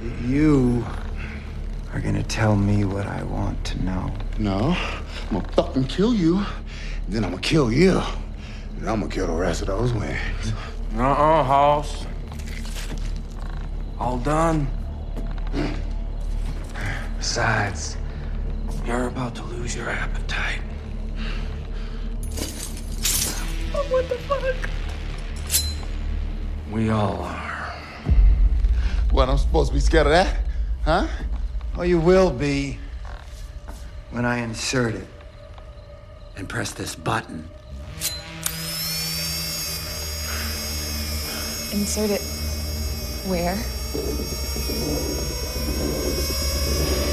that you are gonna tell me what I want to know. No, I'm gonna fucking kill you, then I'm gonna kill you, and I'm gonna kill the rest of those wings. Hoss. All done. Besides, you're about to lose your appetite. Oh, what the fuck? We all are. What, I'm supposed to be scared of that? Huh? Well, you will be when I insert it and press this button. Insert it where?